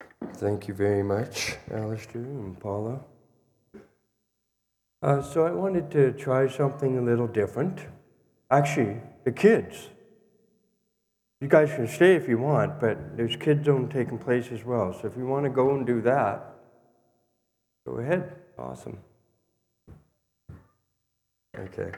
Thank you very much, Alistair and Paula. So I wanted to try something a little different. Actually, the kids. You guys can stay if you want, but there's kids zone taking place as well. So if you want to go and do that, go ahead. Awesome. Okay.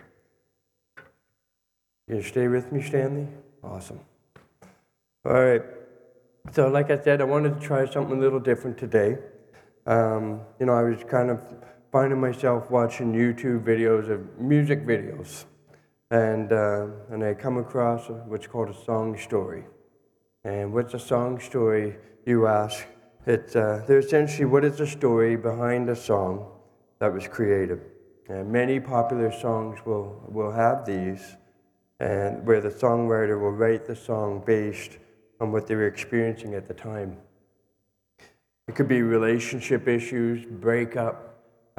You gonna stay with me, Stanley? Awesome. All right. So like I said, I wanted to try something a little different today. I was kind of finding myself watching YouTube videos of music videos, and I come across what's called a song story. And what's a song story, you ask? They're essentially what is the story behind a song that was created. And many popular songs will have these, and where the songwriter will write the song based on what they were experiencing at the time. It could be relationship issues, breakup,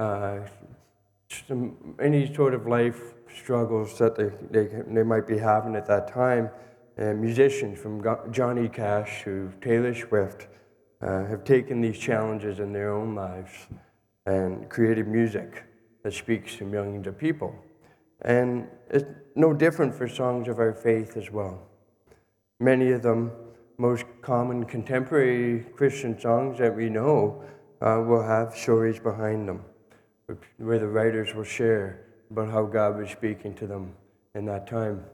any sort of life struggles that they might be having at that time. And musicians from Johnny Cash to Taylor Swift have taken these challenges in their own lives and created music that speaks to millions of people. And it's no different for songs of our faith as well. Many of them, most common contemporary Christian songs that we know, will have stories behind them, where the writers will share about how God was speaking to them in that time.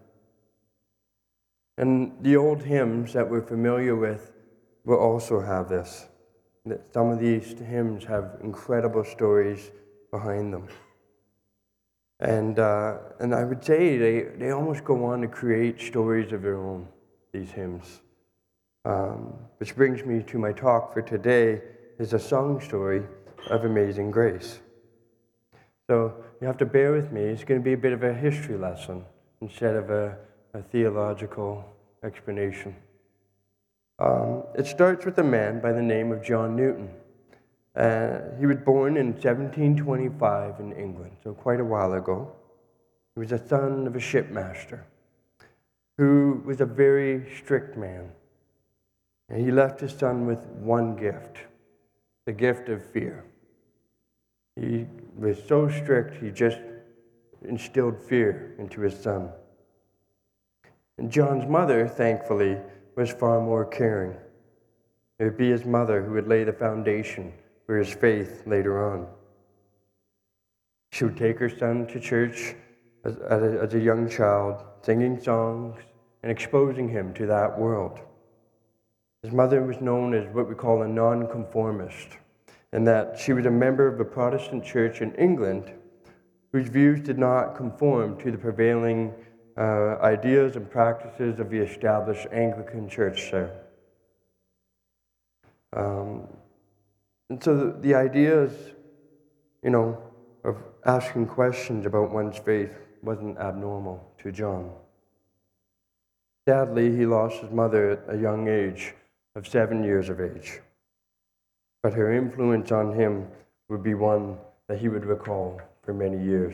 And the old hymns that we're familiar with will also have this. That some of these hymns have incredible stories behind them. And I would say they almost go on to create stories of their own, these hymns. Which brings me to my talk for today, is a song story of Amazing Grace. So you have to bear with me. It's going to be a bit of a history lesson instead of a theological explanation. It starts with a man by the name of John Newton. He was born in 1725 in England, so quite a while ago. He was the son of a shipmaster who was a very strict man. And he left his son with one gift, the gift of fear. He was so strict, he just instilled fear into his son. And John's mother, thankfully, was far more caring. It would be his mother who would lay the foundation for his faith later on. She would take her son to church as a young child, singing songs and exposing him to that world. His mother was known as what we call a nonconformist, and that she was a member of a Protestant church in England whose views did not conform to the prevailing ideas and practices of the established Anglican church there. And so the ideas, of asking questions about one's faith wasn't abnormal to John. Sadly, he lost his mother at a young age of 7 years of age. But her influence on him would be one that he would recall for many years.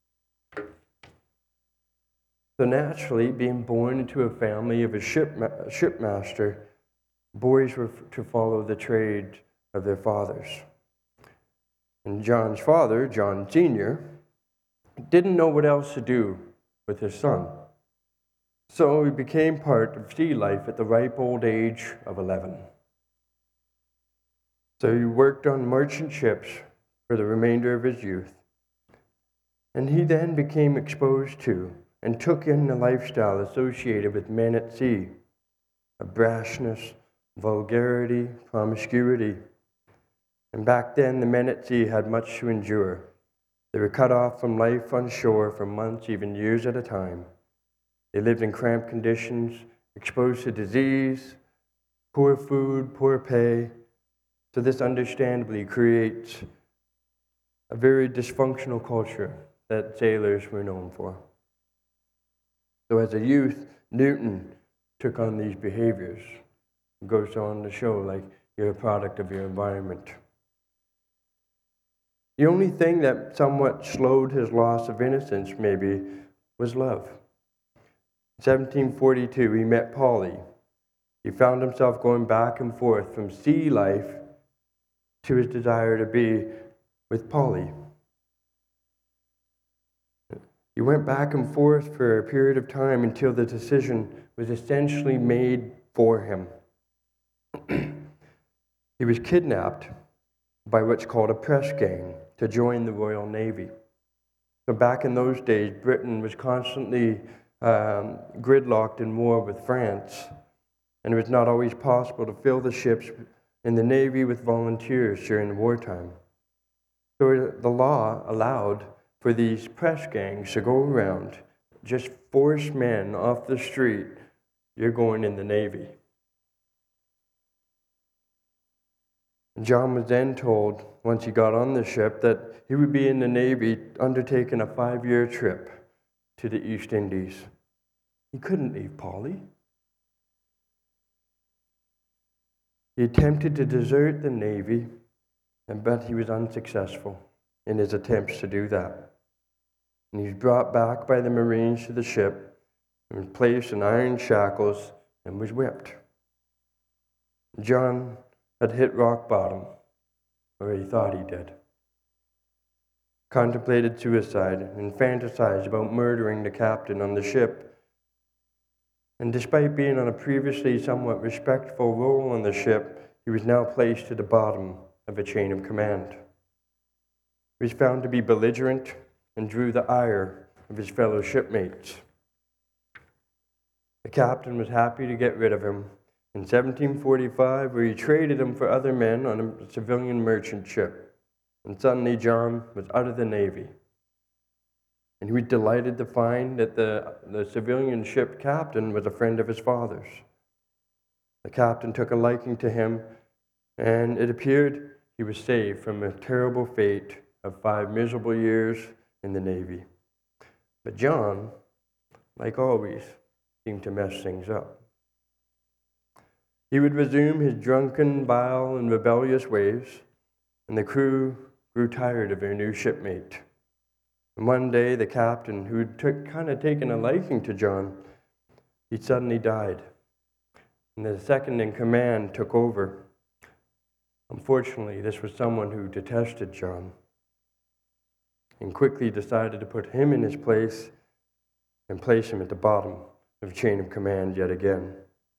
So naturally, being born into a family of a shipmaster, boys were to follow the trade of their fathers. And John's father, John Sr., didn't know what else to do with his son. So he became part of sea life at the ripe old age of 11. So he worked on merchant ships for the remainder of his youth. And he then became exposed to and took in the lifestyle associated with men at sea, of brashness, vulgarity, promiscuity. And back then, the men at sea had much to endure. They were cut off from life on shore for months, even years at a time. They lived in cramped conditions, exposed to disease, poor food, poor pay. So this understandably creates a very dysfunctional culture that sailors were known for. So as a youth, Newton took on these behaviors. It goes on to show, like, you're a product of your environment. The only thing that somewhat slowed his loss of innocence, maybe, was love. In 1742, he met Polly, He found himself going back and forth from sea life to his desire to be with Polly. He went back and forth for a period of time until the decision was essentially made for him. He was kidnapped by what's called a press gang to join the Royal Navy. So back in those days, Britain was constantly gridlocked in war with France, and it was not always possible to fill the ships in the Navy with volunteers during wartime. So the law allowed for these press gangs to go around, just force men off the street, you're going in the Navy. John was then told, once he got on the ship, that he would be in the Navy undertaking a 5-year trip to the East Indies. He couldn't leave Polly. He attempted to desert the Navy, but he was unsuccessful in his attempts to do that. And he was brought back by the Marines to the ship and was placed in iron shackles and was whipped. John had hit rock bottom, or he thought he did. Contemplated suicide and fantasized about murdering the captain on the ship. And despite being on a previously somewhat respectful role on the ship, he was now placed to the bottom of a chain of command. He was found to be belligerent and drew the ire of his fellow shipmates. The captain was happy to get rid of him in 1745, where he traded him for other men on a civilian merchant ship. And suddenly John was out of the Navy. And he was delighted to find that the civilian ship captain was a friend of his father's. The captain took a liking to him, and it appeared he was saved from a terrible fate of 5 miserable years in the Navy. But John, like always, seemed to mess things up. He would resume his drunken, vile, and rebellious ways, and the crew grew tired of their new shipmate. And one day, the captain, who had kind of taken a liking to John, he suddenly died. And the second in command took over. Unfortunately, this was someone who detested John and quickly decided to put him in his place and place him at the bottom of the chain of command yet again.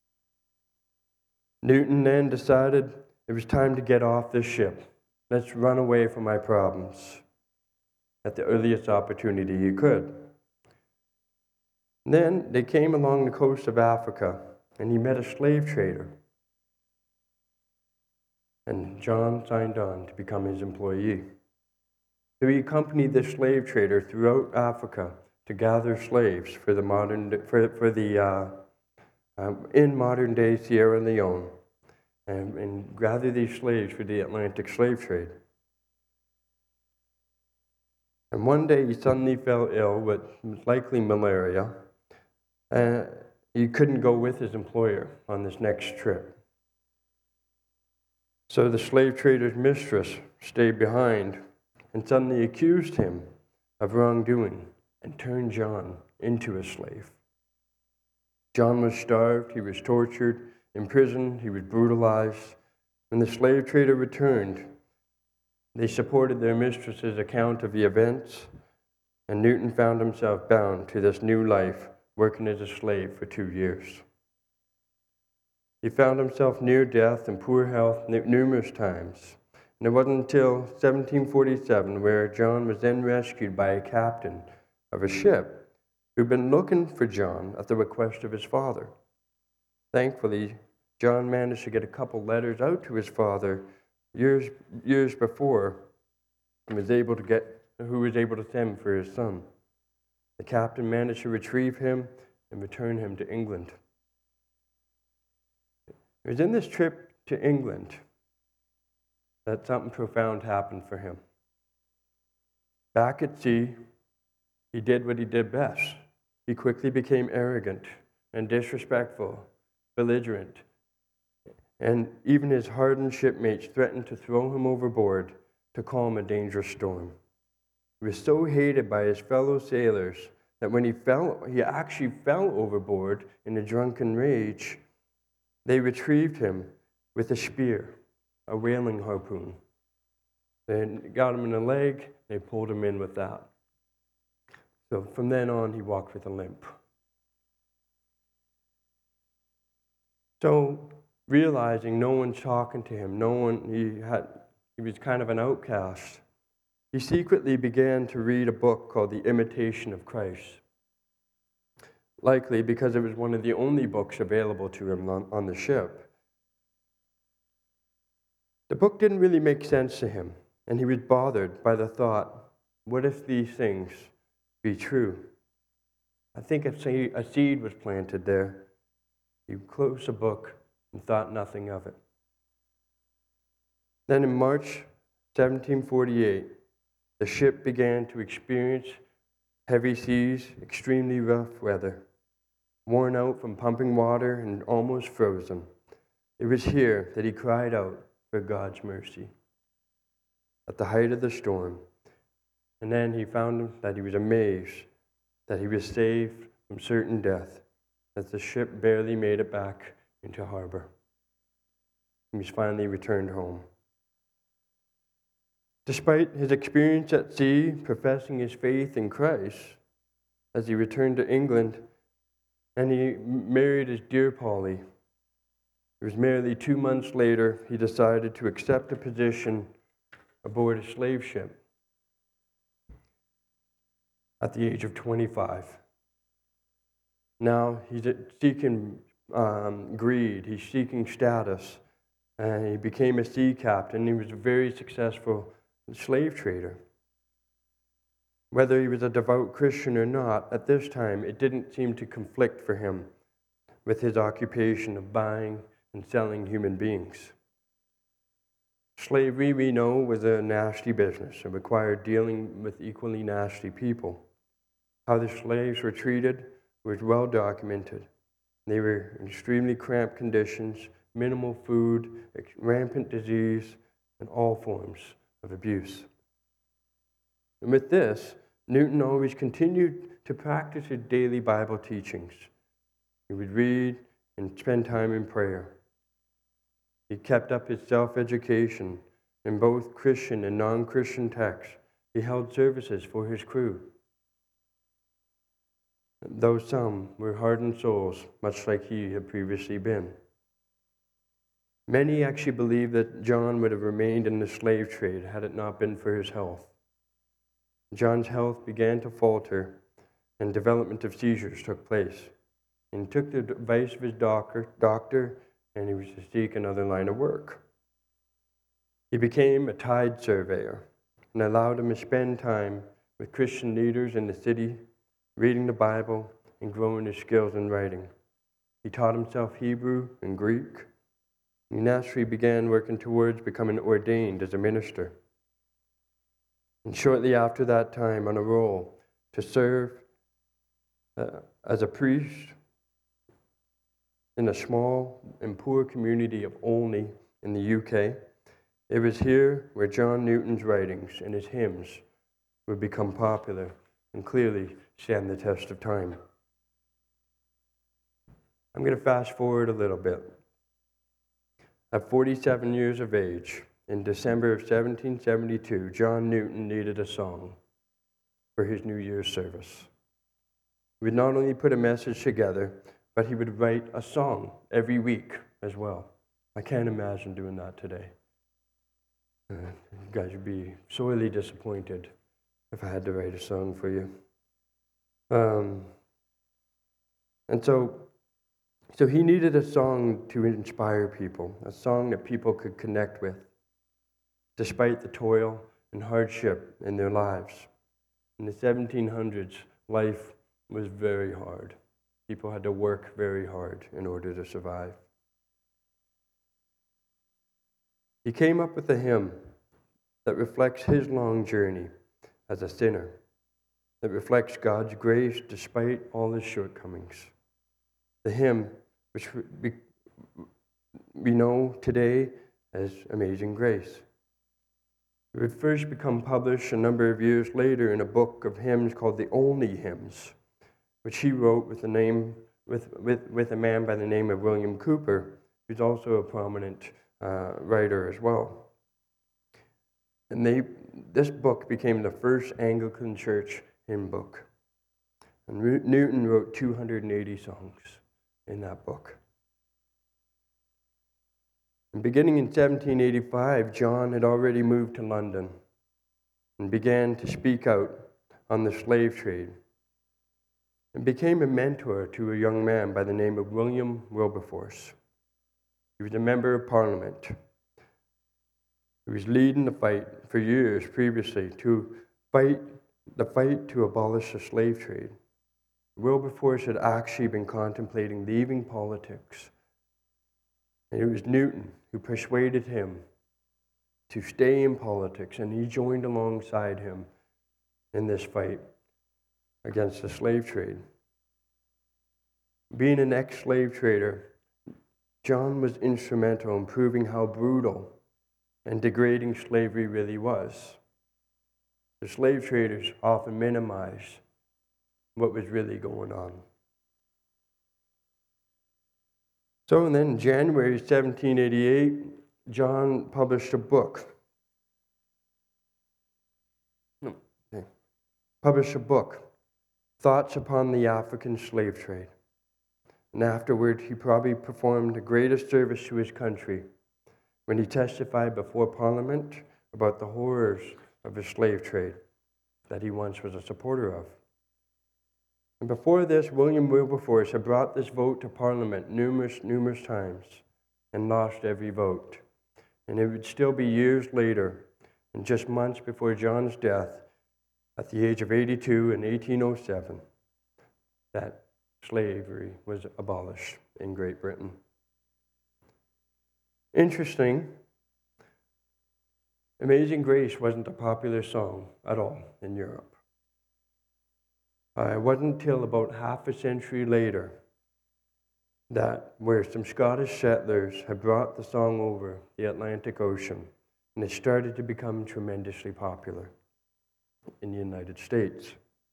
Newton then decided it was time to get off this ship. Let's run away from my problems at the earliest opportunity he could. And then they came along the coast of Africa, and he met a slave trader. And John signed on to become his employee. So he accompanied this slave trader throughout Africa to gather slaves for the in modern day Sierra Leone, and gather these slaves for the Atlantic slave trade. And one day he suddenly fell ill with likely malaria, and he couldn't go with his employer on this next trip. So the slave trader's mistress stayed behind and suddenly accused him of wrongdoing and turned John into a slave. John was starved, he was tortured, imprisoned, he was brutalized. When the slave trader returned, they supported their mistress's account of the events, and Newton found himself bound to this new life, working as a slave for 2 years. He found himself near death and poor health numerous times, and it wasn't until 1747 where John was then rescued by a captain of a ship who'd been looking for John at the request of his father. Thankfully, John managed to get a couple letters out to his father years before, and who was able to send for his son. The captain managed to retrieve him and return him to England. It was in this trip to England that something profound happened for him. Back at sea, he did what he did best. He quickly became arrogant and disrespectful, belligerent, and even his hardened shipmates threatened to throw him overboard to calm a dangerous storm. He was so hated by his fellow sailors that when he actually fell overboard in a drunken rage, They retrieved him with a spear, a whaling harpoon. They got him in the leg, they pulled him in with that. So from then on, he walked with a limp. So realizing no one's talking to him, he was kind of an outcast, he secretly began to read a book called The Imitation of Christ, likely because it was one of the only books available to him on the ship. The book didn't really make sense to him, and he was bothered by the thought, what if these things be true? I think a seed was planted there. He closed the book and thought nothing of it. Then in March 1748, the ship began to experience heavy seas, extremely rough weather. Worn out from pumping water and almost frozen, it was here that he cried out for God's mercy at the height of the storm. And then he found that he was amazed that he was saved from certain death, as the ship barely made it back into harbor. He was finally returned home. Despite his experience at sea, professing his faith in Christ, as he returned to England, and he married his dear Polly, it was merely 2 months later he decided to accept a position aboard a slave ship at the age of 25. Now he's seeking greed, he's seeking status, and he became a sea captain. He was a very successful slave trader. Whether he was a devout Christian or not, at this time it didn't seem to conflict for him with his occupation of buying and selling human beings. Slavery, we know, was a nasty business. It required dealing with equally nasty people. How the slaves were treated was well documented. They were in extremely cramped conditions, minimal food, rampant disease, and all forms of abuse. And with this, Newton always continued to practice his daily Bible teachings. He would read and spend time in prayer. He kept up his self-education in both Christian and non-Christian texts. He held services for his crew, though some were hardened souls, much like he had previously been. Many actually believe that John would have remained in the slave trade had it not been for his health. John's health began to falter, and development of seizures took place. And he took the advice of his doctor, and he was to seek another line of work. He became a tide surveyor and allowed him to spend time with Christian leaders in the city, reading the Bible and growing his skills in writing. He taught himself Hebrew and Greek. He naturally began working towards becoming ordained as a minister. And shortly after that time, on a roll to serve as a priest in a small and poor community of Olney in the UK. It was here where John Newton's writings and his hymns would become popular and clearly stand the test of time. I'm going to fast forward a little bit. At 47 years of age, in December of 1772, John Newton needed a song for his New Year's service. He would not only put a message together, but he would write a song every week as well. I can't imagine doing that today. You guys would be sorely disappointed if I had to write a song for you. And so he needed a song to inspire people, a song that people could connect with, despite the toil and hardship in their lives. In the 1700s, life was very hard. People had to work very hard in order to survive. He came up with a hymn that reflects his long journey as a sinner, that reflects God's grace despite all his shortcomings. The hymn, which we know today as Amazing Grace. It would first become published a number of years later in a book of hymns called the Olney Hymns, which he wrote with a man by the name of William Cowper, who's also a prominent writer as well. And this book became the first Anglican church hymn book. And Newton wrote 280 songs in that book. And beginning in 1785, John had already moved to London and began to speak out on the slave trade and became a mentor to a young man by the name of William Wilberforce. He was a member of Parliament. He was leading the fight for years previously to fight to abolish the slave trade. Wilberforce had actually been contemplating leaving politics, and it was Newton who persuaded him to stay in politics, and he joined alongside him in this fight against the slave trade. Being an ex-slave trader, John was instrumental in proving how brutal and degrading slavery really was. The slave traders often minimized what was really going on. So then in January 1788, John published a book. Thoughts upon the African Slave Trade. And afterward, he probably performed the greatest service to his country when he testified before Parliament about the horrors of the slave trade that he once was a supporter of. And before this, William Wilberforce had brought this vote to Parliament numerous times and lost every vote. And it would still be years later, and just months before John's death, at the age of 82 in 1807, that slavery was abolished in Great Britain. Interesting, Amazing Grace wasn't a popular song at all in Europe. It wasn't until about half a century later that where some Scottish settlers had brought the song over the Atlantic Ocean, and it started to become tremendously popular in the United States.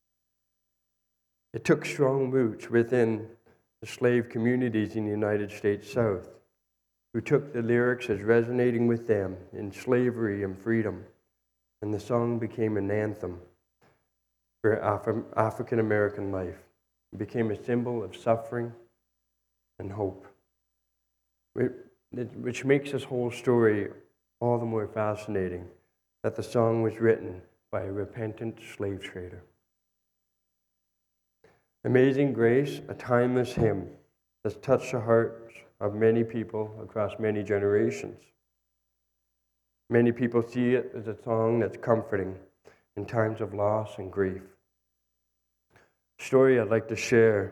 It took strong roots within the slave communities in the United States South, who took the lyrics as resonating with them in slavery and freedom, and the song became an anthem for African American life. It became a symbol of suffering and hope, which makes this whole story all the more fascinating, that the song was written by a repentant slave trader. Amazing Grace, a timeless hymn that's touched the hearts of many people across many generations. Many people see it as a song that's comforting in times of loss and grief. Story I'd like to share,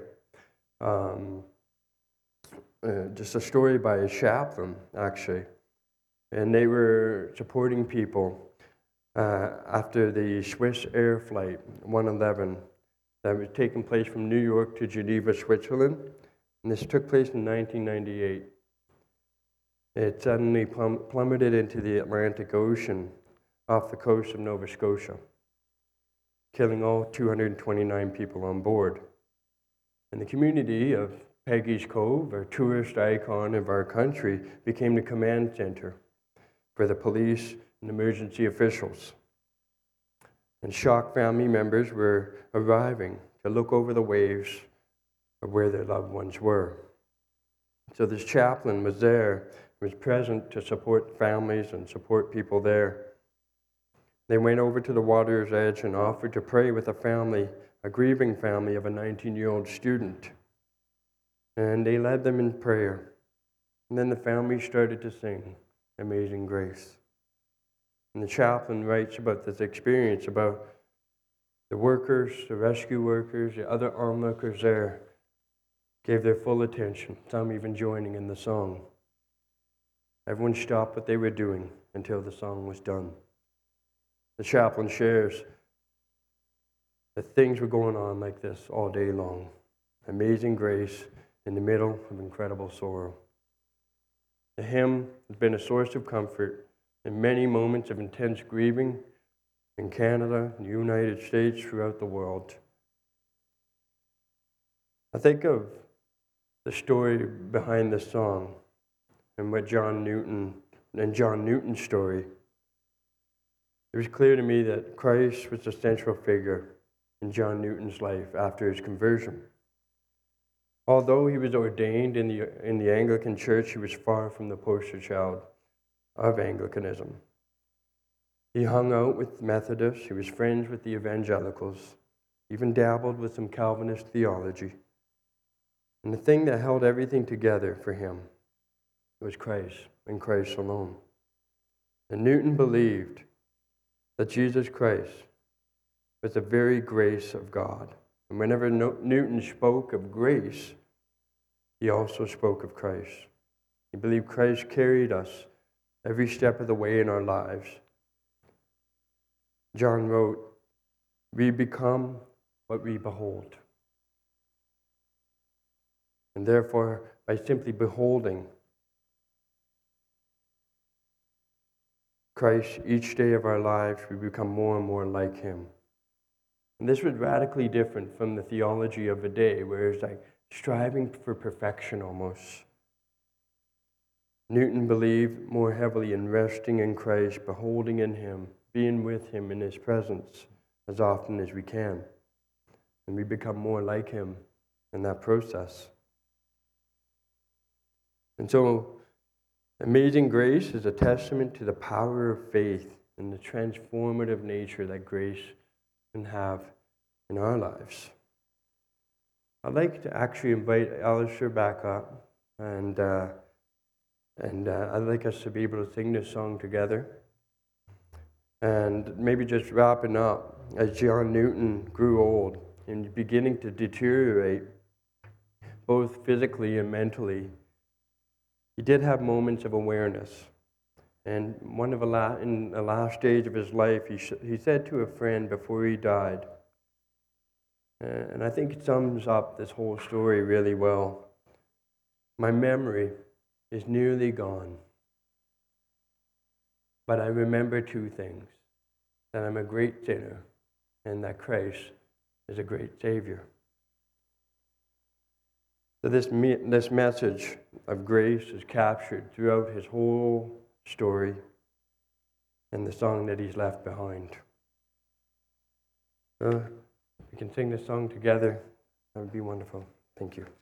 just a story by a chaplain, actually. And they were supporting people after the Swiss Air Flight 111 that was taking place from New York to Geneva, Switzerland. And this took place in 1998. It suddenly plummeted into the Atlantic Ocean off the coast of Nova Scotia, killing all 229 people on board. And the community of Peggy's Cove, a tourist icon of our country, became the command center for the police and emergency officials. And shocked family members were arriving to look over the waves of where their loved ones were. So this chaplain was there, was present to support families and support people there. They went over to the water's edge and offered to pray with a grieving family of a 19-year-old student. And they led them in prayer. And then the family started to sing Amazing Grace. And the chaplain writes about this experience, about the workers, the rescue workers, the other onlookers there gave their full attention, some even joining in the song. Everyone stopped what they were doing until the song was done. The chaplain shares that things were going on like this all day long. Amazing grace in the middle of incredible sorrow. The hymn has been a source of comfort in many moments of intense grieving in Canada, the United States, throughout the world. I think of the story behind this song and John Newton's story, it was clear to me that Christ was the central figure in John Newton's life after his conversion. Although he was ordained in the Anglican Church, he was far from the poster child of Anglicanism. He hung out with Methodists, he was friends with the evangelicals, even dabbled with some Calvinist theology. And the thing that held everything together for him was Christ and Christ alone. And Newton believed that Jesus Christ was the very grace of God. And whenever Newton spoke of grace, he also spoke of Christ. He believed Christ carried us every step of the way in our lives. John wrote, "We become what we behold." And therefore, by simply beholding Christ each day of our lives, we become more and more like him. And this was radically different from the theology of the day, where it's like striving for perfection almost. Newton believed more heavily in resting in Christ, beholding in him, being with him in his presence as often as we can. And we become more like him in that process. And so, Amazing Grace is a testament to the power of faith and the transformative nature that grace can have in our lives. I'd like to actually invite Alistair back up, and I'd like us to be able to sing this song together. And maybe just wrapping up, as John Newton grew old and beginning to deteriorate, both physically and mentally, he did have moments of awareness. And in the last stage of his life, he said to a friend before he died, and I think it sums up this whole story really well, "My memory is nearly gone, but I remember two things, that I'm a great sinner and that Christ is a great Savior." So this message of grace is captured throughout his whole story and the song that he's left behind. So we can sing this song together. That would be wonderful. Thank you.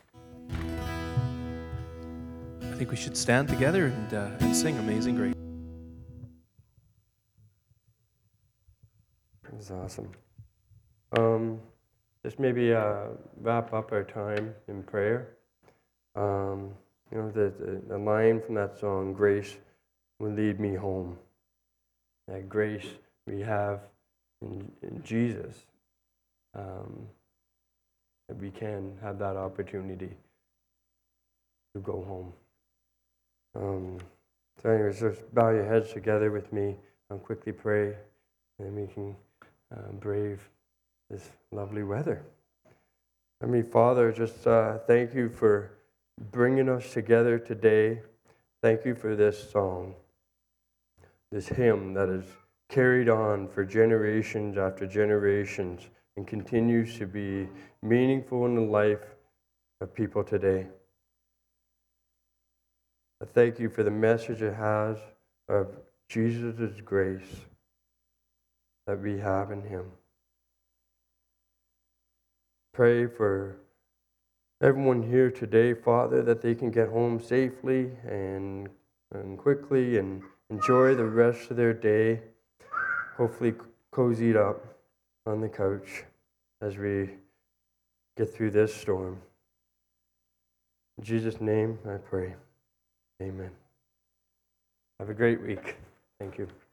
I think we should stand together and sing Amazing Grace. That was awesome. Just maybe wrap up our time in prayer. The line from that song, "Grace will lead me home." That grace we have in Jesus, that we can have that opportunity to go home. So anyways, just bow your heads together with me and quickly pray, and we can brave this lovely weather. Heavenly Father, just thank you for bringing us together today. Thank you for this song, this hymn that is carried on for generations after generations and continues to be meaningful in the life of people today. I thank you for the message it has of Jesus' grace that we have in him. Pray for everyone here today, Father, that they can get home safely and quickly and enjoy the rest of their day, hopefully cozied up on the couch as we get through this storm. In Jesus' name I pray. Amen. Have a great week. Thank you.